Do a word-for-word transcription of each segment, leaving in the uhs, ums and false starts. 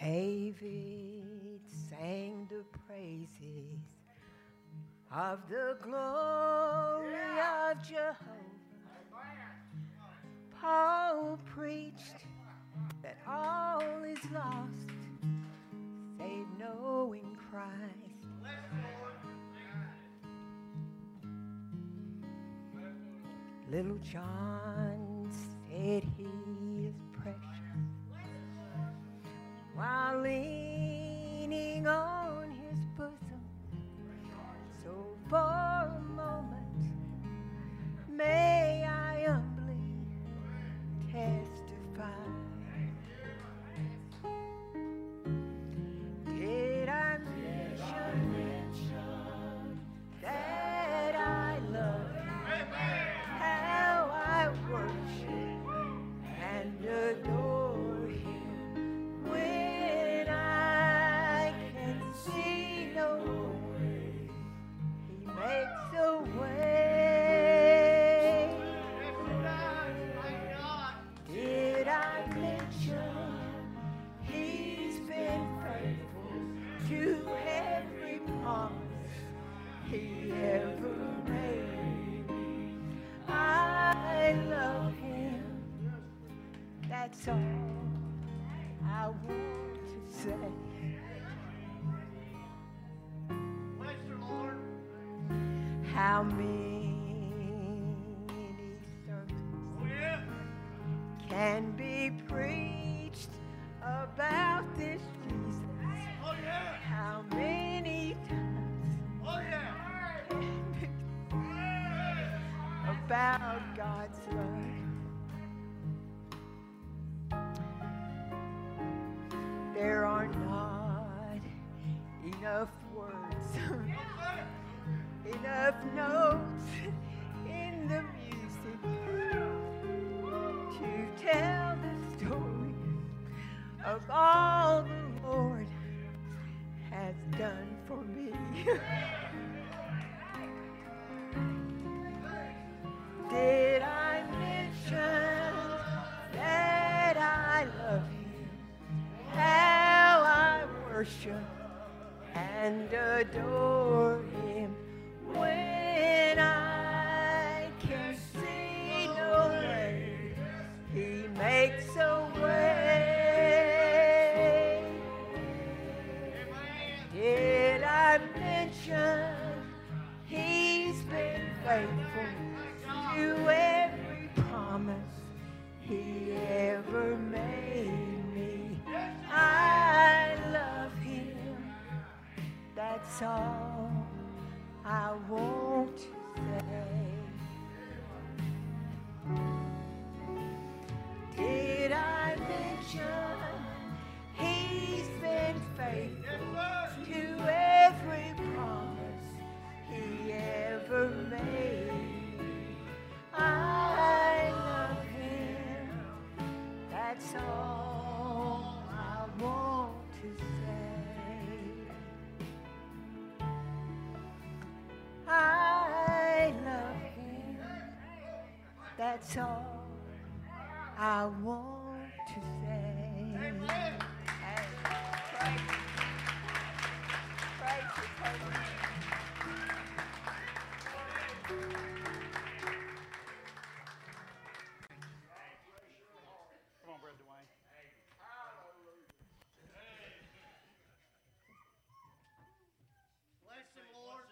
David sang the praises of the glory of Jehovah. Paul preached that all is lost, save knowing Christ. Little John said he is precious, while leaning on his bosom. So for a moment, may I humbly testify. Did I mention that I love you? How I worship and adore him when I can see no way. He makes a way. Did I mention he's been faithful to every promise he ever made? I love him. That's all I want to say. Bless the Lord. How many sermons Oh, yeah. can be preached about this Jesus? Oh, yeah. How many times Oh, yeah. can be about God's love? There are not enough words, enough notes in the music to tell the story of all the Lord has done for me. Did I mention that I love you? How I worship and adore him when I can see no way. He makes a way. Did I mention he's been faithful to every promise he ever made me? I love him. That's all I want to say. Did I mention he's been faithful to every promise he ever made? I love him. That's all I want to say. I love him. That's all I want to say. Amen. Hey, praise you. Praise you, praise you. Come on, Brother Dwayne. Bless him, Lord.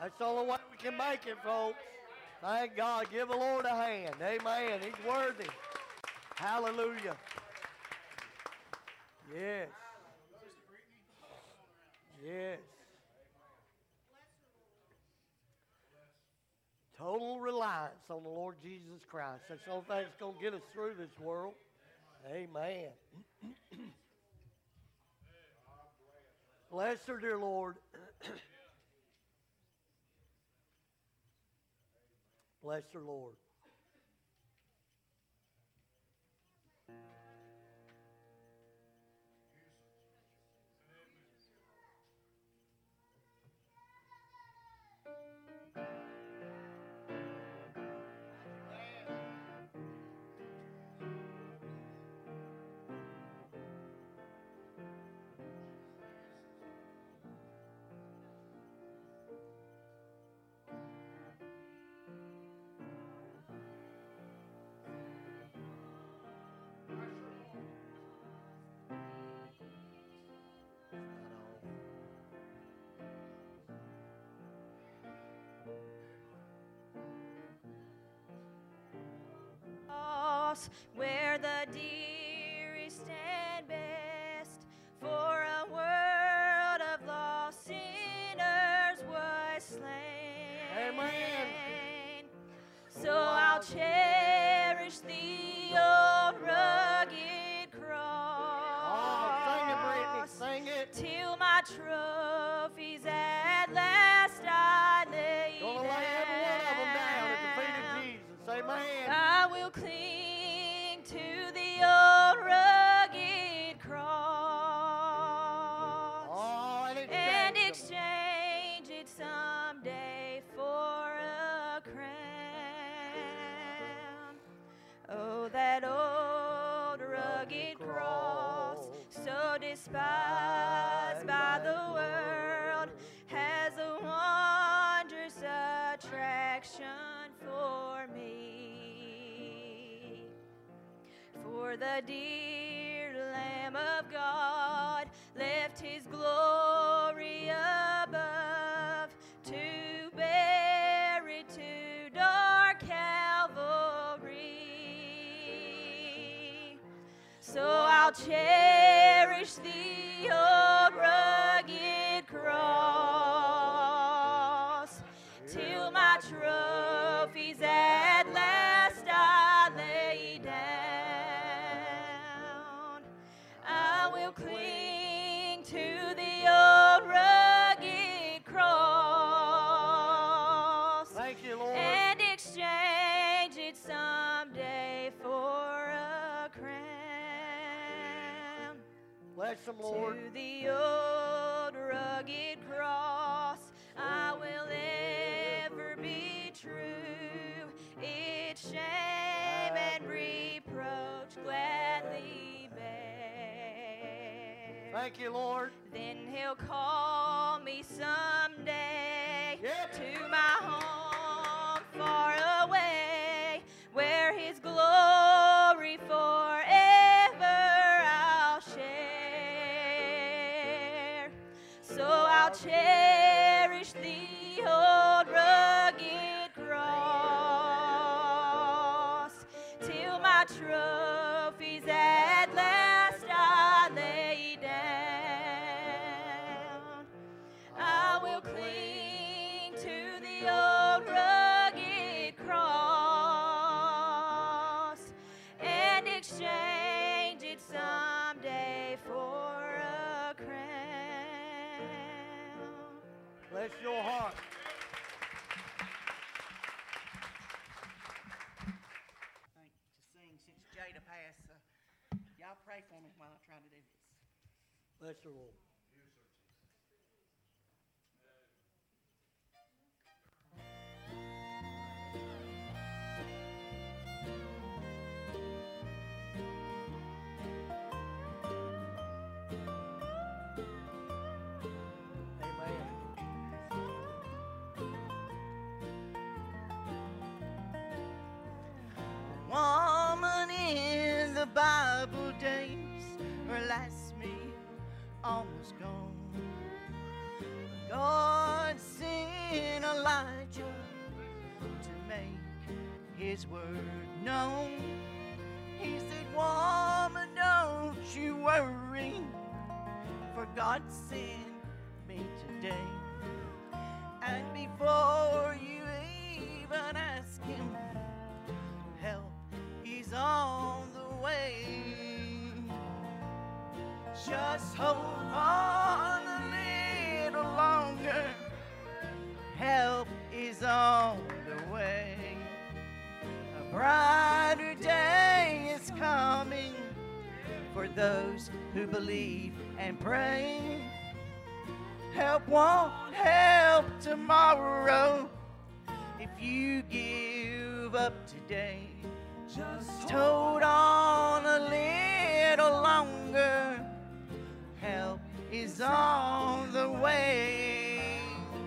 That's the only way we can make it, folks. Thank God. Give the Lord a hand. Amen. He's worthy. Hallelujah. Yes. Yes. Total reliance on the Lord Jesus Christ. That's the only thing that's going to get us through this world. Amen. Bless her, dear Lord. Bless her, Lord. Where the dearest and best for a world of lost sinners was slain. Amen. So I'll cherish the old rugged cross. Oh, sing it, Brittany. Sing it. Till my trophies at last I lay Gonna down. lay every one of them down at the feet of Jesus. Amen. I will cling to the old rugged cross Oh, and and exchange exchange it someday for a crown. Oh, that old rugged cross, so despised by the world, has a wondrous attraction for me. For the dear Lamb of God left his glory above to bear it to dark Calvary. So I'll cherish the old rugged cross till my trophies at last I lay down. I will cling to the old rugged cross Thank you, Lord. and exchange it someday for a crown. Bless them, Lord. To the old rugged cross I will ever be true. Its shame and reproach gladly bear. Thank you, Lord. Then he'll call me someday Yep. to my home far away, where his glory forever I'll share. So I'll cherish the old rugged cross till my trophies at last I lay down. I will cling to the old rugged cross and exchange it someday for a crown. Bless your heart. Thank to sing since Jada passed. Uh, y'all pray for me while I try to do this. Bless your Lord. Woman in the Bible days, her last meal almost gone. God sent sent Elijah to make his word known. He said, woman, don't you worry, for God sent me today. And before you even ask him, help is on the way. Just hold on a little longer. Help is on the way. A brighter day is coming for those who believe and pray. Help won't help tomorrow if you give up today. Just hold on a little longer. Help is on the way.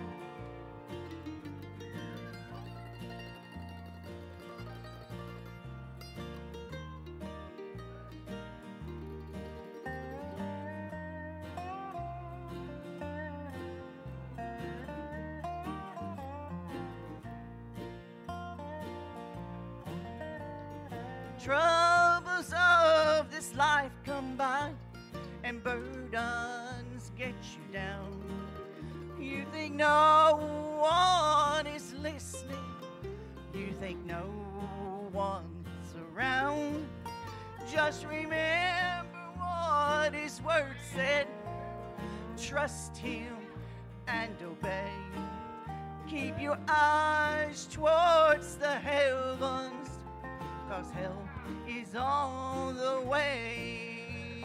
Troubles of this life come by, and burdens get you down. You think no one is listening. You think no one's around. Just remember what his word said. Trust him and obey. Keep your eyes towards the heavens, 'cause help is on the way.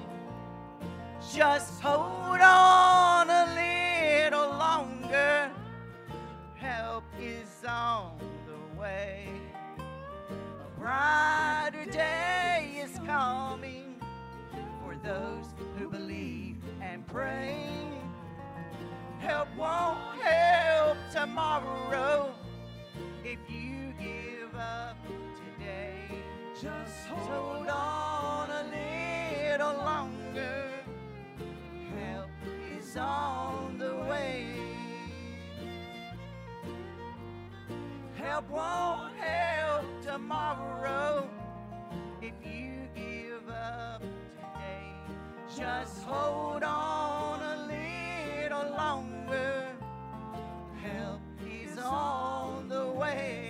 Just hold on a little longer. Help is on the way. A brighter day is coming for those who believe and pray. Help won't help tomorrow if you give up today. Just hold on a little longer. Help is on the way. Help won't help tomorrow if you give up today. Just hold on a little longer. Help is on the way.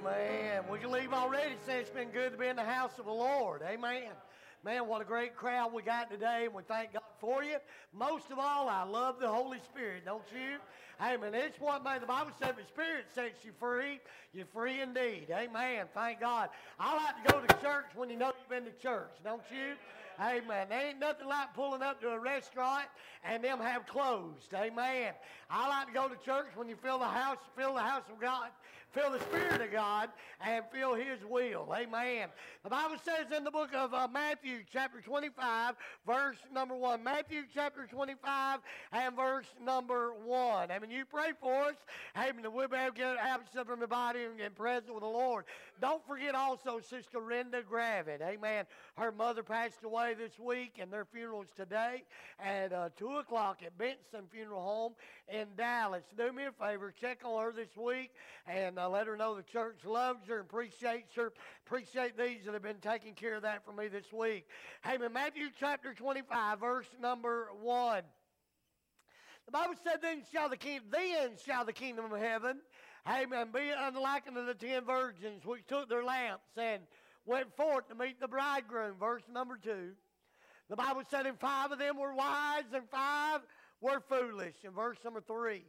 Amen. We can leave already. Say it's been good to be in the house of the Lord. Amen. Man, what a great crowd we got today, and we thank God for you. Most of all, I love the Holy Spirit, don't you? Amen. It's what, man, the Bible said, if the Spirit sets you free, you're free indeed. Amen. Thank God. I like to go to church when you know you've been to church, don't you? Amen. There ain't nothing like pulling up to a restaurant and them have closed. Amen. I like to go to church when you feel the house, feel the house of God, feel the Spirit of God, and feel His will. Amen. The Bible says in the book of uh, Matthew, chapter twenty-five, verse number one. Matthew, chapter twenty-five, and verse number one. Amen. You pray for us. Amen. That we'll be able to get absent from the body and, and present with the Lord. Don't forget also Sister Renda Gravett. Amen. Her mother passed away this week, and their funeral's today at uh, two o'clock at Benson Funeral Home in Dallas. Do me a favor, check on her this week, and uh, let her know the church loves her and appreciates her. Appreciate these that have been taking care of that for me this week. Amen. Matthew chapter twenty-five, verse number one. The Bible said, then shall the king, then shall the kingdom of heaven, amen, be unlike unto the ten virgins which took their lamps and went forth to meet the bridegroom. Verse number two. The Bible said, and five of them were wise and five were foolish. In verse number three.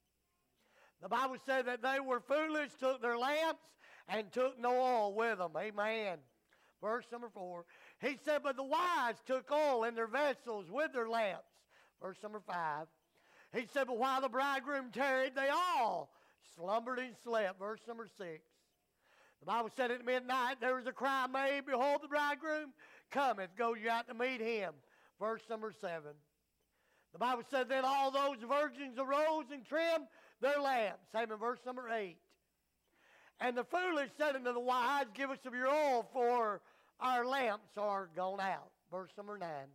The Bible said that they were foolish, took their lamps, and took no oil with them. Amen. Verse number four. He said, but the wise took oil in their vessels with their lamps. Verse number five. He said, but while the bridegroom tarried, they all slumbered and slept. Verse number six. The Bible said at midnight there was a cry made, behold, the bridegroom cometh, go you out to meet him. Verse number seven. The Bible said then all those virgins arose and trimmed their lamps. Amen. Verse number eight. And the foolish said unto the wise, give us of your oil, for our lamps are gone out. Verse number nine.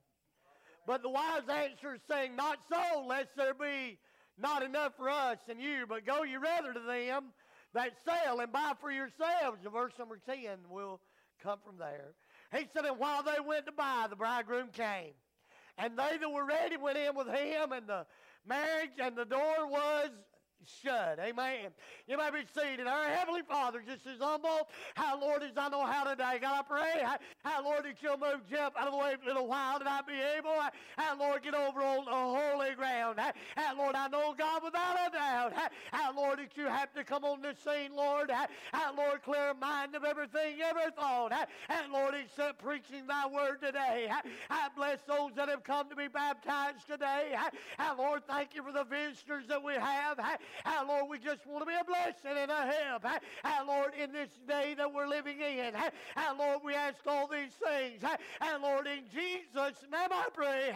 But the wise answered, saying, not so, lest there be not enough for us and you, but go ye rather to them that sell and buy for yourselves. And verse number ten will come from there. He said, and while they went to buy, the bridegroom came. And they that were ready went in with him, and the marriage and the door was shut. Amen. You may be seated. Our Heavenly Father, just as humble, how, Lord, as I know how today. God, I pray, how, how Lord, that you'll move Jeff out of the way for a little while, that I be able, how, Lord, get over on the holy ground. How, Lord, I know, God, without a doubt, how, Lord, that you have to come on the scene, Lord. How, Lord, clear mind of everything you ever thought. And, Lord, except preaching thy word today. I bless those that have come to be baptized today. How, Lord, thank you for the visitors that we have. How, Lord, we just want to be a blessing and a help. How, Lord, in this day that we're living in. How, Lord, we ask all these things. And, Lord, in Jesus' name I pray.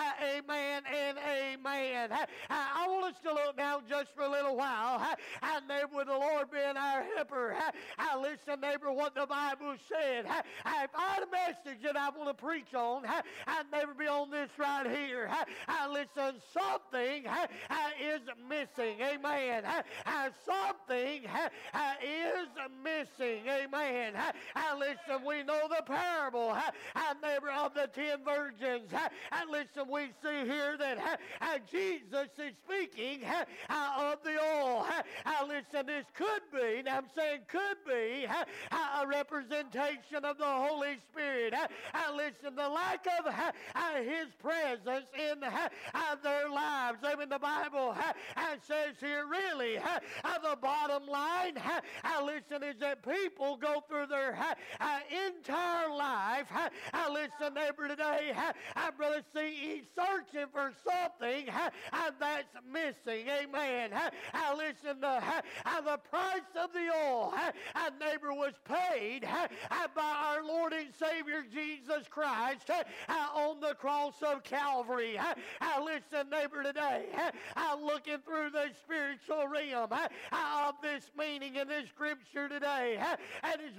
Amen and amen. I want us to look now just for a little while. And neighbor, with the Lord being our helper. I listen, neighbor, what the Bible said. If I had a message that I want to preach on, I'd never be on this right here. I listen, something is missing. Amen. Uh, something uh, is missing. Amen. Uh, listen, we know the parable uh, uh, neighbor of the ten virgins. Uh, uh, listen, we see here that uh, uh, Jesus is speaking uh, uh, of the oil. Uh, uh, listen, this could be, and I'm saying could be, uh, uh, a representation of the Holy Spirit. Uh, uh, listen, the lack of uh, uh, His presence in uh, uh, their lives. Amen. The Bible uh, uh, says here, really, uh, uh, the bottom line, uh, uh, listen, is that people go through their uh, uh, entire life. Uh, uh, listen, neighbor, today, uh, uh, brother, see, he's searching for something uh, uh, that's missing. Amen. Uh, uh, listen, the, uh, uh, the price of the oil, uh, uh, neighbor, was paid uh, uh, by our Lord and Savior Jesus Christ uh, uh, on the cross of Calvary. Uh, uh, listen, neighbor, today, uh, uh, looking through the spiritual realm uh, of this meaning in this scripture today. Uh, and as we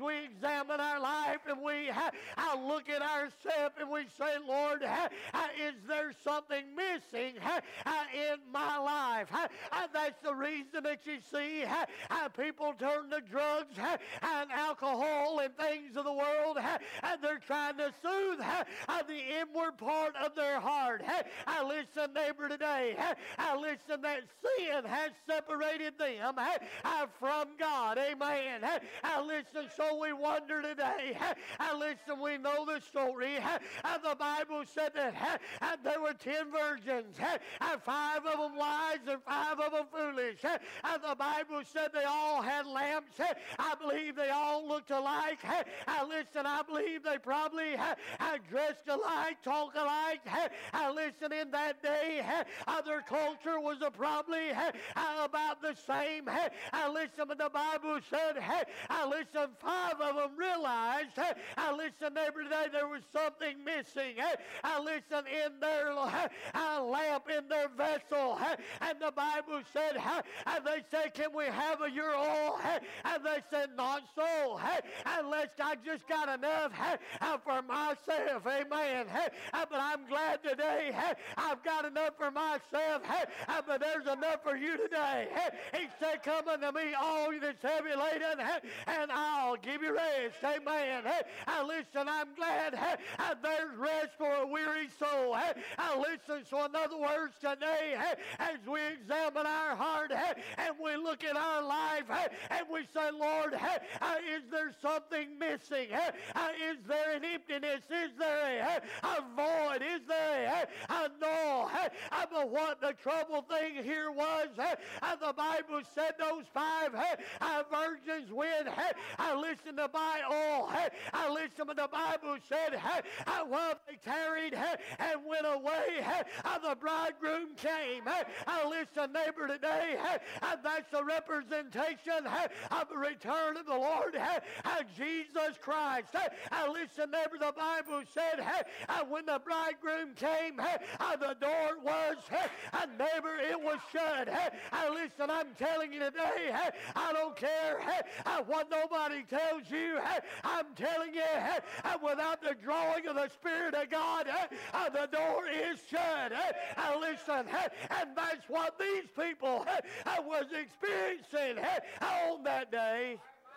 we examine our life and we uh, uh, look at ourselves and we say, Lord, uh, uh, is there something missing uh, uh, in my life? Uh, uh, that's the reason that you see uh, uh, people turn to drugs uh, and alcohol and things of the world, uh, and they're trying to soothe uh, uh, the inward part of their heart. Uh, uh, listen, neighbor, today, uh, uh, listen, that sin has separated them uh, uh, from God. Amen. Uh, uh, listen, so we wonder today. Uh, uh, listen, we know the story. Uh, uh, the Bible said that uh, uh, there were ten virgins, uh, uh, five of them wise and five of them foolish. Uh, uh, the Bible said they all had lamps. Uh, I believe they all looked alike. Uh, uh, listen, I believe they probably uh, uh, dressed alike, talk alike. Uh, uh, listen, in that day, uh, uh, their culture was uh, probably uh, uh, about the same. Uh, uh, listen, but the Bible said, uh, uh, listen, five of them realized, uh, uh, listen, neighbor, today there was something missing. Uh, uh, listen, in their uh, uh, lamp, in their vessel. Uh, and the Bible said, uh, and they said, can we have a your oil? Uh, and they said, not so. Uh, unless I just got enough uh, uh, for myself. Amen. Uh, uh, but I'm glad today uh, I've got enough for myself. Uh, uh, but there's enough for you today. Uh, he said, come unto me, all you that's heavy laden, uh, and I'll give you rest. Amen. Uh, uh, listen, I'm glad uh, uh, there's rest for a weary soul. Uh, uh, listen, so in other words, today, uh, as we examine our heart uh, and we look at our life uh, and we say, Lord, uh, uh, is there something missing? Uh, uh, is there an emptiness? Is there a, a void? Is there a, a no? Uh, uh, but what the trouble thing here was, uh, uh, the Bible said those five uh, uh, virgins went, uh, uh, listen to buy oil. Uh, uh, listen, but the Bible said, uh, uh, while they tarried uh, and went away, uh, uh, the bridegroom came. Uh, uh, listen, neighbor, today, uh, uh, that's a representation uh, of the return of the Lord uh, uh, Jesus Christ. Uh, uh, listen, neighbor, the Bible said uh, uh, when the bridegroom came, uh, uh, the door was, uh, uh, neighbor, it was shut. Uh, uh, listen, I'm telling you today, uh, I don't care uh, uh, what nobody tells you. Uh, I'm telling you, uh, uh, without the drawing of the Spirit of God, uh, uh, the door is shut. Uh, uh, listen, uh, and that's what these people uh, uh, was experiencing uh, on that day.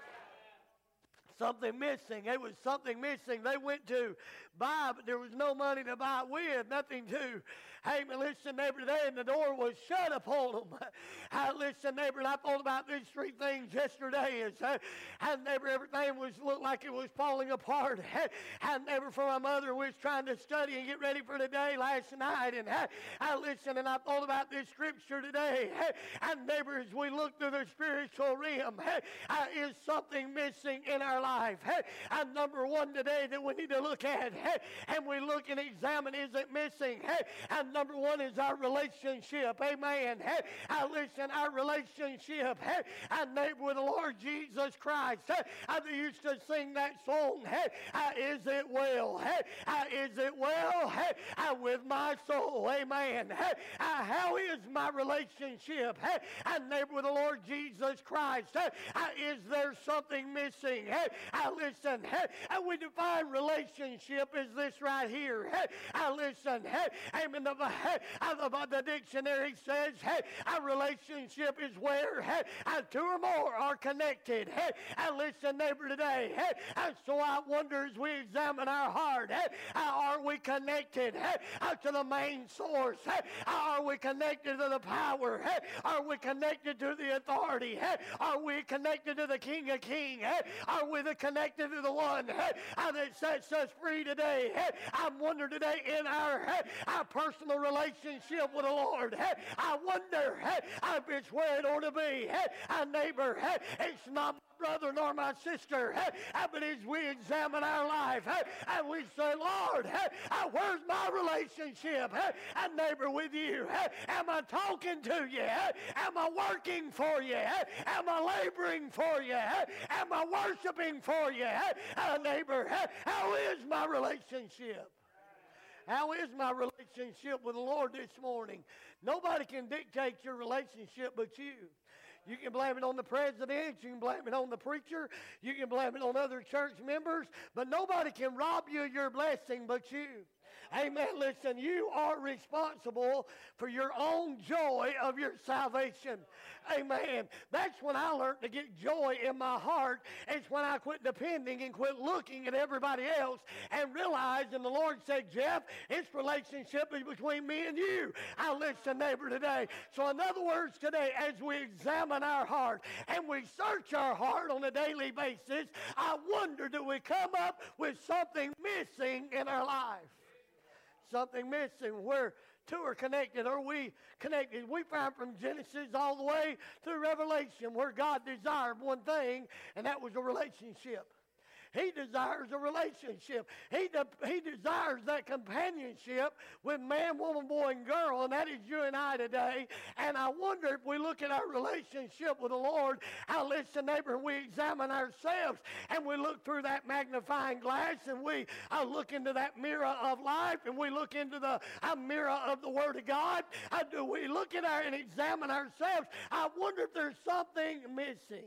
Something missing. It was something missing. They went to buy, but there was no money to buy with, nothing to. Hey, listen, neighbor, today, and the door was shut upon them. I listen, neighbor, and I thought about these three things yesterday. Is, uh, and neighbor, everything was looked like it was falling apart. And neighbor, for my mother, we was trying to study and get ready for today last night. And I, I listened, and I thought about this scripture today. And neighbor, as we look through the spiritual realm, uh, is something missing in our life. And number one today that we need to look at, and we look and examine, is it missing? And number one is our relationship. Amen. I listen, our relationship and neighbor with the Lord Jesus Christ. I used to sing that song, is it well? Is it well with my soul? Amen. How is my relationship and neighbor with the Lord Jesus Christ? Is there something missing? I listen, we define relationship as this right here. I listen, amen. The, the, the dictionary says a relationship is where two or more are connected. And listen, neighbor, today, and so I wonder as we examine our heart, are we connected to the main source? Are we connected to the power? Are we connected to the authority? Are we connected to the King of Kings? Are we the connected to the one that sets us free today? I'm wondering today in our, our personal relationship with the Lord, I wonder if it's where it ought to be. Our neighbor, it's not brother nor my sister, but as we examine our life and we say, Lord, where's my relationship and neighbor with you? Am I talking to you? Am I working for you? Am I laboring for you? Am I worshiping for you? Uh, neighbor, how is my relationship? How is my relationship with the Lord this morning? Nobody can dictate your relationship but you. You can blame it on the president. You can blame it on the preacher. You can blame it on other church members. But nobody can rob you of your blessing but you. Amen. Listen, you are responsible for your own joy of your salvation. Amen. That's when I learned to get joy in my heart. It's when I quit depending and quit looking at everybody else and realized, and the Lord said, Jeff, it's relationship is between me and you. I listen, neighbor, today. So in other words, today, as we examine our heart and we search our heart on a daily basis, I wonder, do we come up with something missing in our life? Something missing where two are connected. Are we connected? We find from Genesis all the way through Revelation where God desired one thing, and that was a relationship. He desires a relationship. He, de- he desires that companionship with man, woman, boy, and girl, and that is you and I today. And I wonder if we look at our relationship with the Lord, how, listen, neighbor, we examine ourselves, and we look through that magnifying glass, and we uh, look into that mirror of life, and we look into the uh, mirror of the Word of God. Uh, do we look at our and examine ourselves? I wonder if there's something missing.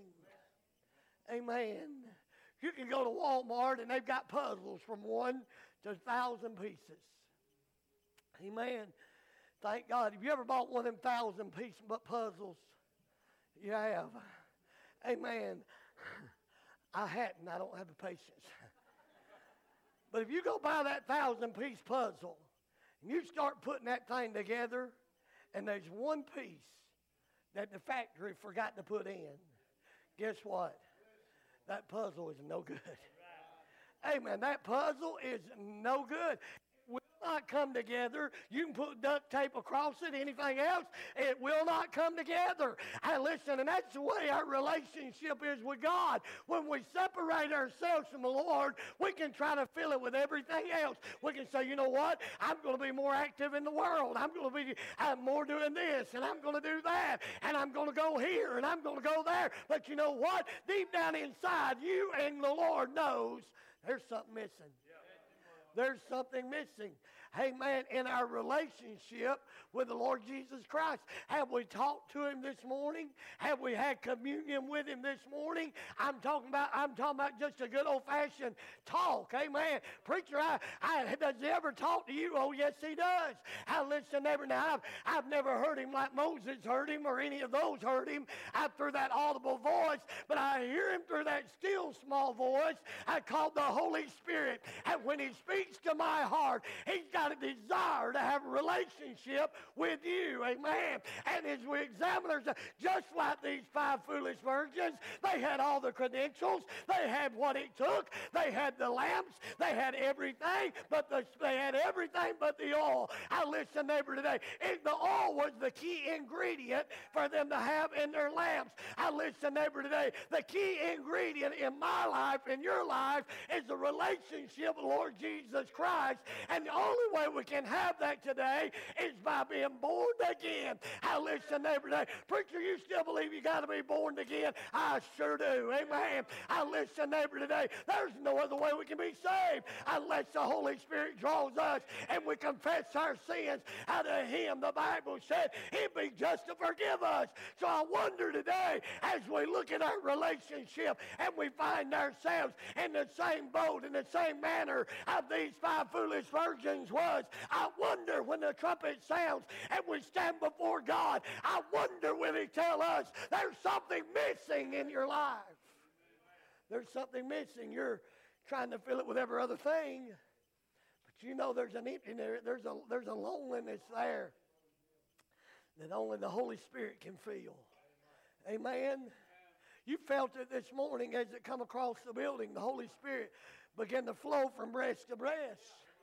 Amen. You can go to Walmart and they've got puzzles from one to a thousand pieces. Amen. Thank God. Have you ever bought one of them thousand piece puzzles? You have. Amen. I hadn't. I don't have the patience. But if you go buy that thousand piece puzzle and you start putting that thing together and there's one piece that the factory forgot to put in, guess what? That puzzle is no good. Amen. That puzzle is no good. It will not come together. You can put duct tape across it, anything else. It will not come together. And listen, and that's the way our relationship is with God. When we separate ourselves from the Lord, we can try to fill it with everything else. We can say, you know what? I'm going to be more active in the world. I'm going to be I'm more doing this, and I'm going to do that, and I'm going to go here, and I'm going to go there. But you know what? Deep down inside, you and the Lord knows there's something missing. There's something missing. Amen. In our relationship with the Lord Jesus Christ. Have we talked to him this morning? Have we had communion with him this morning? I'm talking about, I'm talking about just a good old-fashioned talk. Amen. Preacher, I, I, does he ever talk to you? Oh, yes, he does. I listen, neighbor. Now, I've, I've never heard him like Moses heard him or any of those heard him I, through that audible voice, but I hear him through that still small voice I call the Holy Spirit. And when he speaks to my heart, he's got a desire to have a relationship with you. Amen. And as we examine ourselves, just like these five foolish virgins, they had all the credentials. They had what it took. They had the lamps. They had everything, but the, they had everything but the oil. I listen, neighbor, today. It, the oil was the key ingredient for them to have in their lamps. I listen, neighbor, today. The key ingredient in my life, in your life, is the relationship with the Lord Jesus Christ. And the only way we can have that today is by being born again. I listen, neighbor, today. Preacher, you still believe you got to be born again? I sure do. Amen. I listen, neighbor, today. There's no other way we can be saved unless the Holy Spirit draws us and we confess our sins out of him. The Bible said he'd be just to forgive us. So I wonder today, as we look at our relationship and we find ourselves in the same boat, in the same manner of these five foolish virgins was, I wonder when the trumpet sounds and we stand before God, I wonder will he tell us there's something missing in your life. There's something missing. You're trying to fill it with every other thing, but you know there's an emptiness there. There's a, there's a loneliness there that only the Holy Spirit can feel. Amen. You felt it this morning as it come across the building. The Holy Spirit began to flow from breast to breast.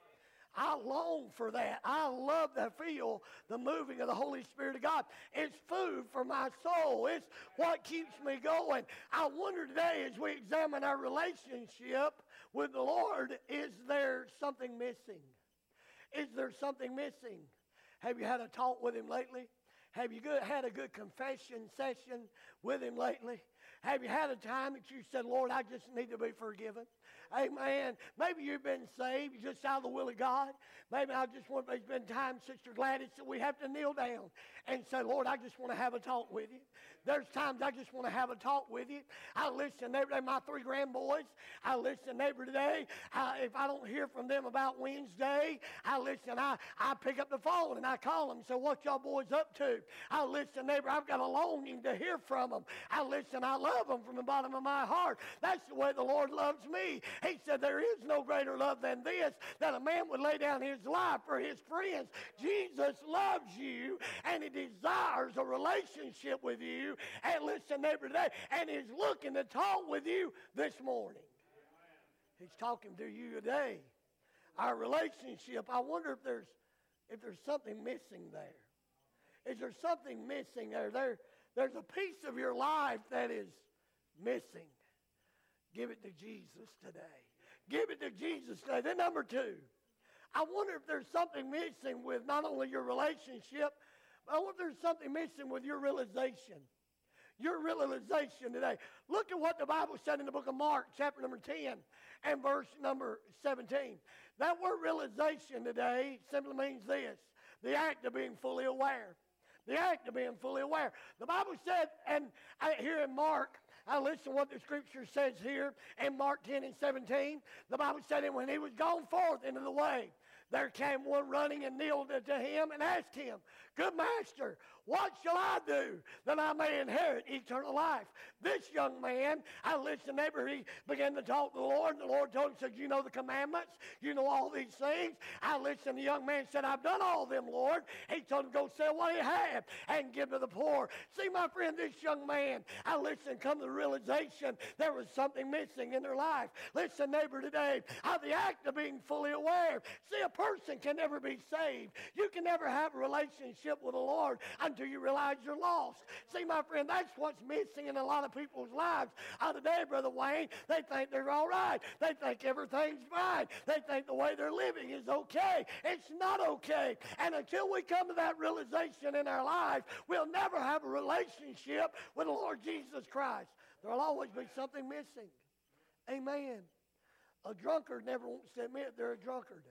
I long for that. I love to feel the moving of the Holy Spirit of God. It's food for my soul. It's what keeps me going. I wonder today as we examine our relationship with the Lord, is there something missing? Is there something missing? Have you had a talk with him lately? Have you good, had a good confession session with him lately? Have you had a time that you said, Lord, I just need to be forgiven? Amen. Maybe you've been saved just out of the will of God. Maybe I just want, there's been times, Sister Gladys, that we have to kneel down and say, Lord, I just want to have a talk with you. There's times I just want to have a talk with you. I listen every day. My three grandboys, I listen every day. I, if I don't hear from them about Wednesday, I listen. I, I pick up the phone and I call them. So what y'all boys up to? I listen every. I've got a longing to hear from them. I listen. I love them from the bottom of my heart. That's the way the Lord loves me. He said there is no greater love than this, that a man would lay down his life for his friends. Jesus loves you, and he desires a relationship with you. And listen every day, and he's looking to talk with you this morning. He's talking to you today. Our relationship, I wonder if there's if there's something missing there. Is there something missing there? There there's a piece of your life that is missing. Give it to Jesus today. Give it to Jesus today. Then number two, I wonder if there's something missing with not only your relationship, but I wonder if there's something missing with your realization. Your realization today. Look at what the Bible said in the book of Mark, chapter number ten, and verse number seventeen. That word realization today simply means this: the act of being fully aware. The act of being fully aware. The Bible said, and I, here in Mark, I listen to what the scripture says here in Mark ten and seventeen. The Bible said, and when he was gone forth into the way, there came one running and kneeled to him and asked him, good master, what shall I do that I may inherit eternal life? This young man, I listened neighbor, he began to talk to the Lord, and the Lord told him, said, you know the commandments, you know all these things. I listened, the young man said, I've done all of them, Lord. He told him, go sell what he had and give to the poor. See, my friend, this young man, I listened, come to the realization there was something missing in their life. Listen, neighbor, today, of the act of being fully aware. See, a person can never be saved. You can never have a relationship with the Lord until you realize you're lost. See, my friend, that's what's missing in a lot of people's lives. Uh, today, Brother Wayne, they think they're all right. They think everything's fine. They think the way they're living is okay. It's not okay. And until we come to that realization in our life, we'll never have a relationship with the Lord Jesus Christ. There'll always be something missing. Amen. A drunkard never wants to admit they're a drunkard.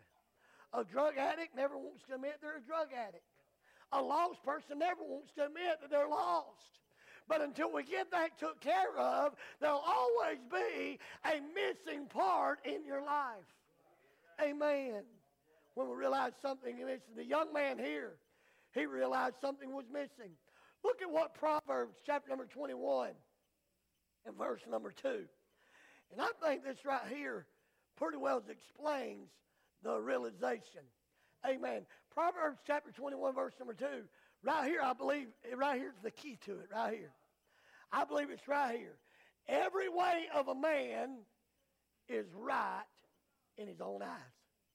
A drug addict never wants to admit they're a drug addict. A lost person never wants to admit that they're lost. But until we get that took care of, there'll always be a missing part in your life. Amen. When we realize something is missing. The young man here, he realized something was missing. Look at what Proverbs chapter number twenty-one and verse number two. And I think this right here pretty well explains the realization. Amen. Proverbs chapter twenty-one, verse number two. Right here, I believe, right here's the key to it, right here. I believe it's right here. Every way of a man is right in his own eyes.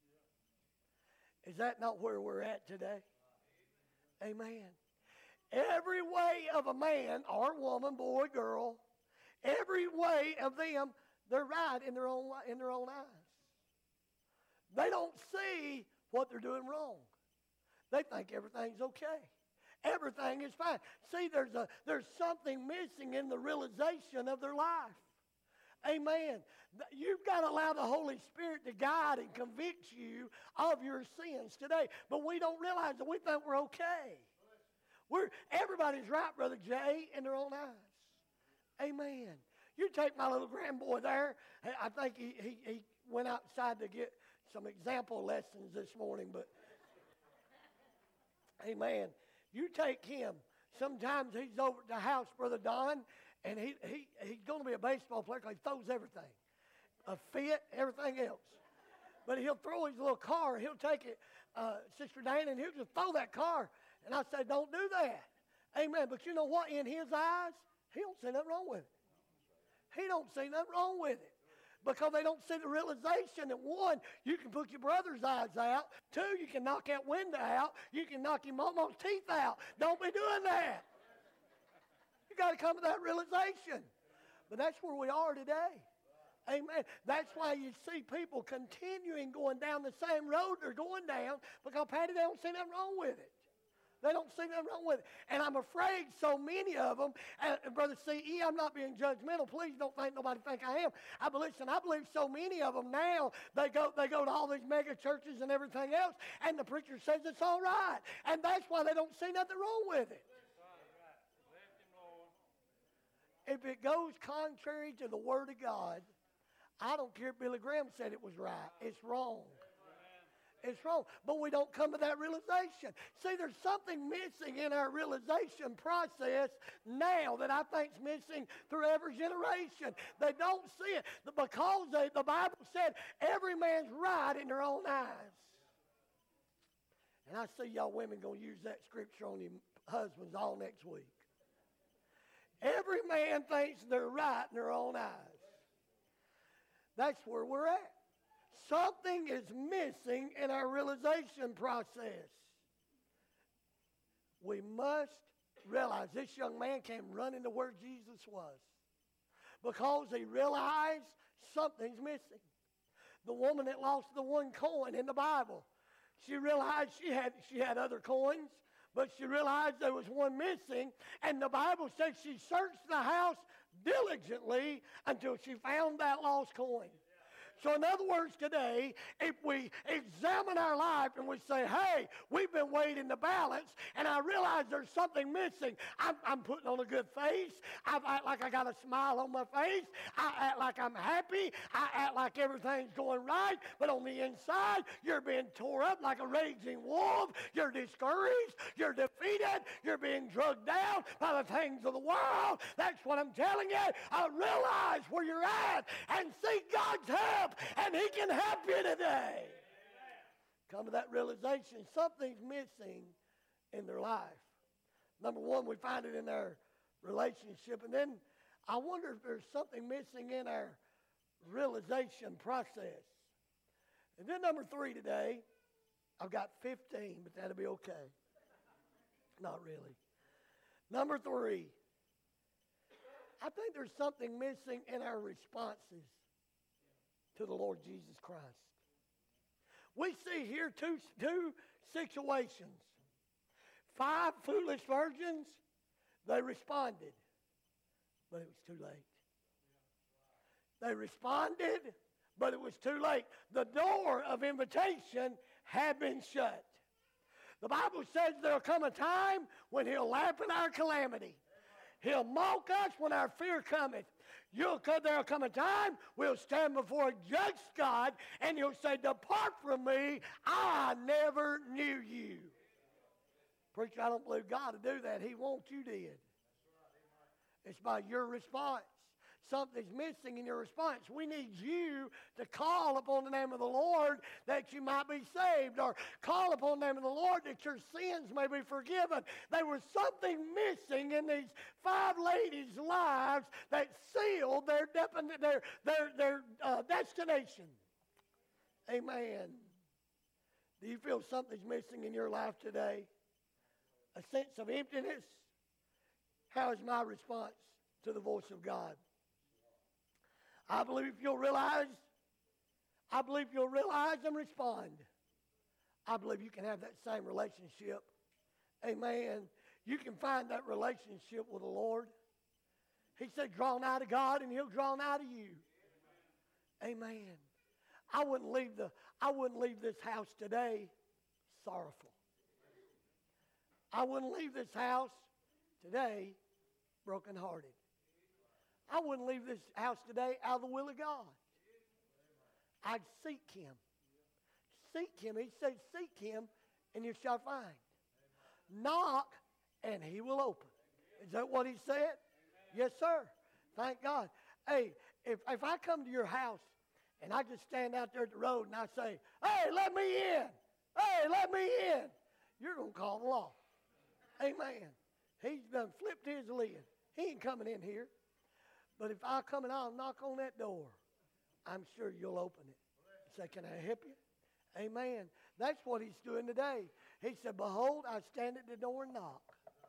Is that not where we're at today? Amen. Every way of a man or woman, boy, girl, every way of them, they're right in their own, in their own eyes. They don't see what they're doing wrong. They think everything's okay. Everything is fine. See, there's a there's something missing in the realization of their life. Amen. You've got to allow the Holy Spirit to guide and convict you of your sins today. But we don't realize that. We think we're okay. We're everybody's right, Brother Jay, in their own eyes. Amen. You take my little grandboy there. I think he, he, he went outside to get some example lessons this morning, but amen. You take him. Sometimes he's over at the house, Brother Don, and he, he, he's going to be a baseball player because he throws everything. A fit, everything else. But he'll throw his little car. He'll take it, uh, Sister Diana, and he'll just throw that car. And I say, don't do that. Amen. But you know what? In his eyes, he don't see nothing wrong with it. He don't see nothing wrong with it. Because they don't see the realization that, one, you can put your brother's eyes out. Two, you can knock that window out. You can knock your mama's teeth out. Don't be doing that. You got to come to that realization. But that's where we are today. Amen. That's why you see people continuing going down the same road they're going down because, Patty, they don't see nothing wrong with it. They don't see nothing wrong with it. And I'm afraid so many of them, and, and Brother C E, I'm not being judgmental. Please don't think nobody think I am. I believe, listen, I believe so many of them now, they go, they go to all these mega churches and everything else, and the preacher says it's all right. And that's why they don't see nothing wrong with it. if it goes contrary to the Word of God, I don't care if Billy Graham said it was right. It's wrong. It's wrong. But we don't come to that realization. See, there's something missing in our realization process now that I think is missing through every generation. They don't see it because they, the Bible said every man's right in their own eyes. And I see y'all women going to use that scripture on your husbands all next week. Every man thinks they're right in their own eyes. That's where we're at. Something is missing in our realization process. We must realize this young man came running to where Jesus was because he realized something's missing. The woman that lost the one coin in the Bible, she realized she had, she had other coins, but she realized there was one missing, and the Bible says she searched the house diligently until she found that lost coin. So in other words today, if we examine our life and we say, hey, we've been weighed in the balance, and I realize there's something missing. I'm, I'm putting on a good face. I act like I got a smile on my face. I act like I'm happy. I act like everything's going right. But on the inside, you're being tore up like a raging wolf. You're discouraged. You're defeated. You're being drugged down by the things of the world. That's what I'm telling you. I realize where you're at and seek God's help. And he can help you today. Come to that realization. Something's missing in their life. Number one, we find it in their relationship. And then I wonder if there's something missing in our realization process. And then number three today, I've got fifteen, but that'll be okay. Not really. Number three, I think there's something missing in our responses to the Lord Jesus Christ. We see here two, two situations. Five foolish virgins, they responded, but it was too late. They responded, but it was too late. The door of invitation had been shut. The Bible says there'll come a time when he'll laugh at our calamity. He'll mock us when our fear cometh. You'll, there'll come a time we'll stand before a just God and he'll say, depart from me, I never knew you. Preacher, I don't believe God to do that. He wants you dead. It's by your response. Something's missing in your response. We need you to call upon the name of the Lord that you might be saved, or call upon the name of the Lord that your sins may be forgiven. There was something missing in these five ladies' lives that sealed their, their, their, their uh, destination. Amen. Do you feel something's missing in your life today? A sense of emptiness? How is my response to the voice of God? I believe you'll realize, I believe you'll realize and respond. I believe you can have that same relationship. Amen. You can find that relationship with the Lord. He said, draw nigh to God and he'll draw nigh to you. Amen. I wouldn't leave the, I wouldn't leave this house today sorrowful. I wouldn't leave this house today brokenhearted. I wouldn't leave this house today out of the will of God. I'd seek him. Seek him. He said, seek him and you shall find. Knock and he will open. Is that what he said? Yes, sir. Thank God. Hey, if, if I come to your house and I just stand out there at the road and I say, hey, let me in. Hey, let me in. You're going to call the law. Amen. He's done flipped his lid. He ain't coming in here. But if I come and I'll knock on that door, I'm sure you'll open it. Say, can I help you? Amen. That's what he's doing today. He said, behold, I stand at the door and knock.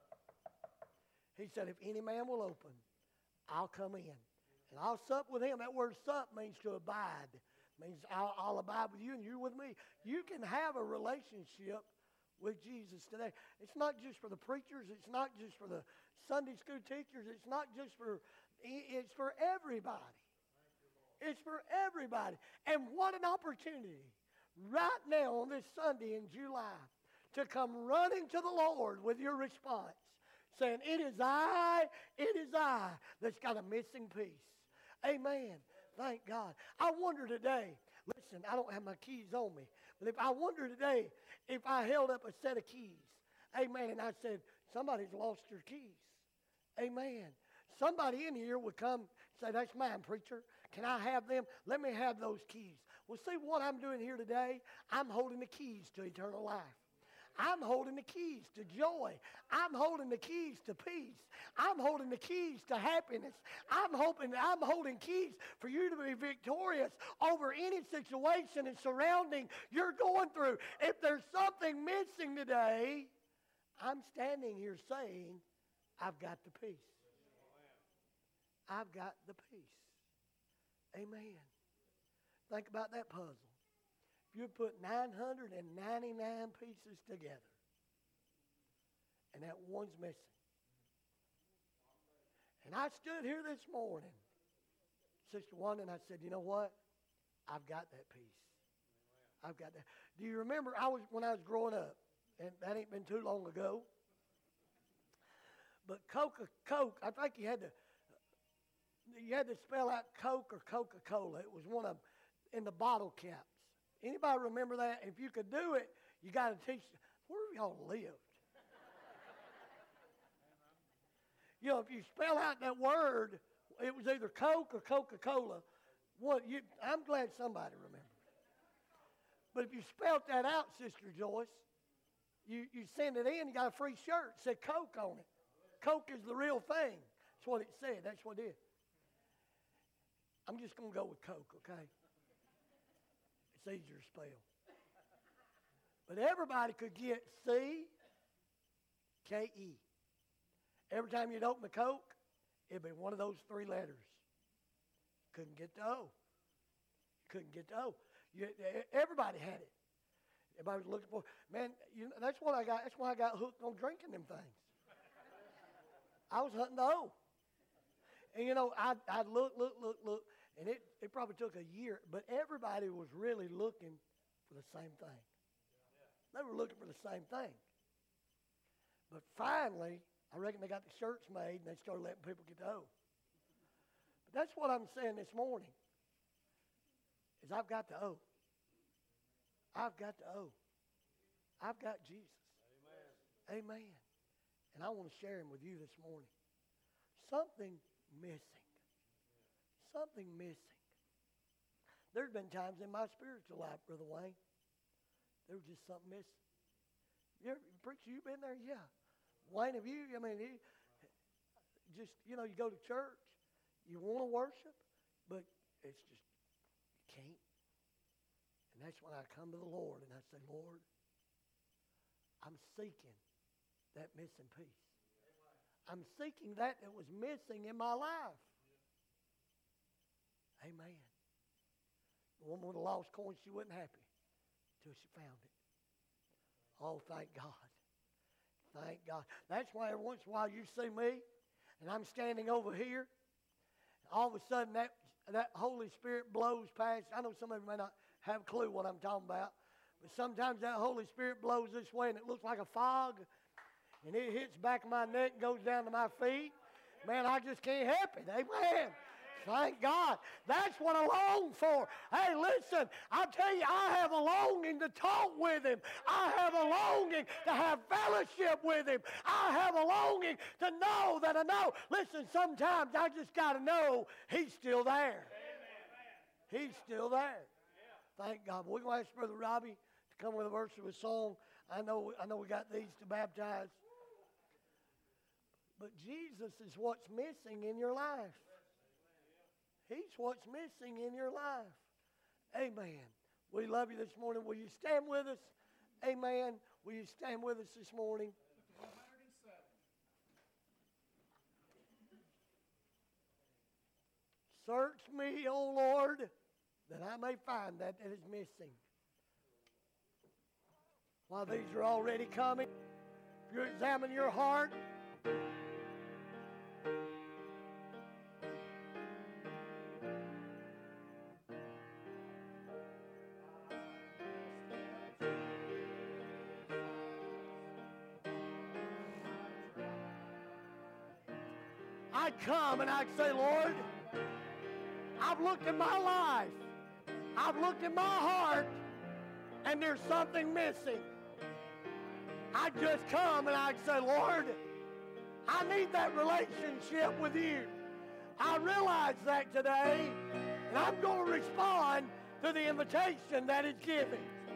He said, if any man will open, I'll come in. And I'll sup with him. That word sup means to abide. Means I'll, I'll abide with you and you with me. You can have a relationship with Jesus today. It's not just for the preachers. It's not just for the Sunday school teachers. It's not just for... It's for everybody. It's for everybody. And what an opportunity right now on this Sunday in July to come running to the Lord with your response. saying, it is I, it is I that's got a missing piece. Amen. Thank God. I wonder today, listen, I don't have my keys on me, but if I wonder today if I held up a set of keys, amen, and I said, somebody's lost their keys. Amen. Somebody in here would come say, that's mine, preacher. Can I have them? Let me have those keys. Well, see what I'm doing here today? I'm holding the keys to eternal life. I'm holding the keys to joy. I'm holding the keys to peace. I'm holding the keys to happiness. I'm hoping I'm holding keys for you to be victorious over any situation and surrounding you're going through. If there's something missing today, I'm standing here saying, I've got the peace. I've got the peace. Amen. Think about that puzzle. If you put nine hundred ninety-nine pieces together, and that one's missing. And I stood here this morning, Sister Wanda, and I said, you know what? I've got that piece. I've got that. Do you remember I was when I was growing up, and that ain't been too long ago, but Coca Coke, I think you had to you had to spell out Coke or Coca-Cola. It was one of them in the bottle caps. Anybody remember that? If you could do it, you got to teach. Where have y'all lived? You know, if you spell out that word, it was either Coke or Coca-Cola. What you? I'm glad somebody remembers. But if you spelled that out, Sister Joyce, you, you send it in, you got a free shirt. It said Coke on it. Coke is the real thing. That's what it said. That's what it is. I'm just going to go with Coke, okay? It's easier to spell. But everybody could get C K E. Every time you'd open the Coke, it'd be one of those three letters. Couldn't get the O. Couldn't get the O. You, everybody had it. Everybody was looking for, man, you know, that's what I got. That's why I got hooked on drinking them things. I was hunting the O. And, you know, I'd, I'd look, look, look, look, and it, it probably took a year, but everybody was really looking for the same thing. They were looking for the same thing. But finally, I reckon they got the shirts made, and they started letting people get the O. But that's what I'm saying this morning, is I've got the O. I've got the O. I've got Jesus. Amen. Amen. And I want to share him with you this morning. Something missing. Something missing. There's been times in my spiritual life, Brother Wayne, there was just something missing. You ever, preacher, you been there? Yeah. Wayne, have you? I mean, it, just, you know, you go to church, you want to worship, but it's just, you can't. And that's when I come to the Lord and I say, Lord, I'm seeking that missing piece. I'm seeking that that was missing in my life. Amen. The woman with the lost coin, she wasn't happy until she found it. Oh, thank God. Thank God. That's why every once in a while you see me, and I'm standing over here, and all of a sudden that, that Holy Spirit blows past. I know some of you may not have a clue what I'm talking about, but sometimes that Holy Spirit blows this way, and it looks like a fog, and it hits the back of my neck and goes down to my feet. Man, I just can't help it. Amen. Thank God. That's what I long for. Hey, listen, I tell you, I have a longing to talk with him. I have a longing to have fellowship with him. I have a longing to know that I know. Listen, sometimes I just got to know he's still there. He's still there. Thank God. We're going to ask Brother Robbie to come with a verse of a song. I know, I know we got these to baptize. But Jesus is what's missing in your life. He's what's missing in your life. Amen. We love you this morning. Will you stand with us? Amen. Will you stand with us this morning? Search me, O Lord, that I may find that that is missing. While these are already coming, if you examine your heart, I'd come and I'd say, Lord, I've looked at my life. I've looked at my heart, and there's something missing. I'd just come and I'd say, Lord, I need that relationship with you. I realize that today, and I'm going to respond to the invitation that is given.